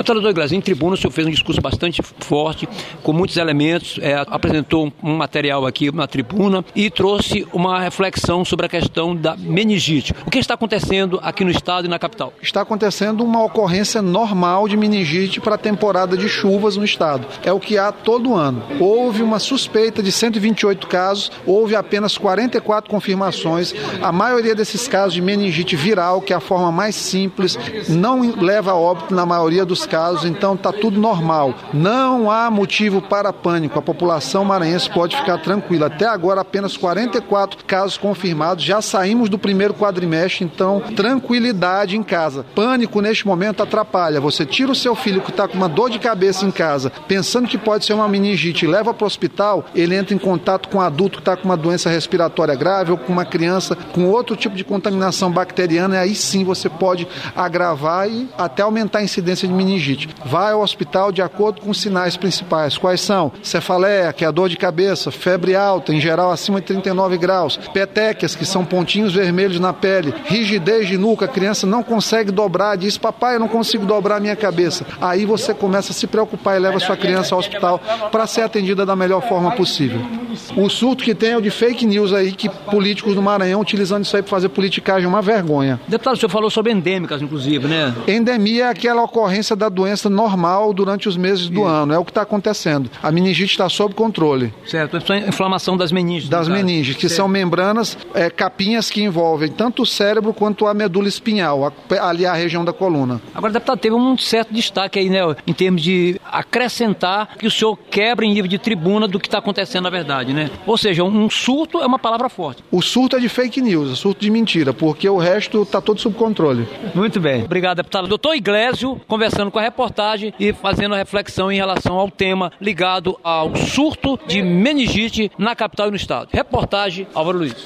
Deputado Iglesias, em tribuna o senhor fez um discurso bastante forte, com muitos elementos, apresentou um material aqui na tribuna e trouxe uma reflexão sobre a questão da meningite. O que está acontecendo aqui no estado e na capital? Está acontecendo uma ocorrência normal de meningite para a temporada de chuvas no estado. É o que há todo ano. Houve uma suspeita de 128 casos, houve apenas 44 confirmações. A maioria desses casos de meningite viral, que é a forma mais simples, não leva a óbito na maioria dos casos, então está tudo normal. Não há motivo para pânico. A população maranhense pode ficar tranquila. Até agora, apenas 44 casos confirmados. Já saímos do primeiro quadrimestre, então tranquilidade em casa. Pânico neste momento atrapalha. Você tira o seu filho que está com uma dor de cabeça em casa, pensando que pode ser uma meningite, e leva para o hospital, ele entra em contato com um adulto que está com uma doença respiratória grave ou com uma criança com outro tipo de contaminação bacteriana, e aí sim você pode agravar e até aumentar a incidência de meningite. Vai ao hospital de acordo com os sinais principais. Quais são? Cefaleia, que é a dor de cabeça, febre alta, em geral acima de 39 graus, petequias, que são pontinhos vermelhos na pele, rigidez de nuca, a criança não consegue dobrar, diz: papai, eu não consigo dobrar a minha cabeça. Aí você começa a se preocupar e leva sua criança ao hospital para ser atendida da melhor forma possível. O surto que tem é o de fake news aí, que políticos do Maranhão utilizando isso aí para fazer politicagem, é uma vergonha. Deputado, o senhor falou sobre endêmicas, inclusive, né? Endemia é aquela ocorrência da doença normal durante os meses do ano, é o que está acontecendo. A meningite está sob controle. Certo, a inflamação das meninges. Das meninges, que são membranas, capinhas que envolvem tanto o cérebro quanto a medula espinhal, ali a região da coluna. Agora, deputado, teve um certo destaque aí, né, em termos de acrescentar que o senhor quebra em nível de tribuna do que está acontecendo na verdade, né? Ou seja, um surto é uma palavra forte. O surto é de fake news, surto de mentira, porque o resto está todo sob controle. Muito bem. Obrigado, deputado. Doutor Iglesias, conversando com a reportagem e fazendo a reflexão em relação ao tema ligado ao surto de meningite na capital e no estado. Reportagem Álvaro Luiz.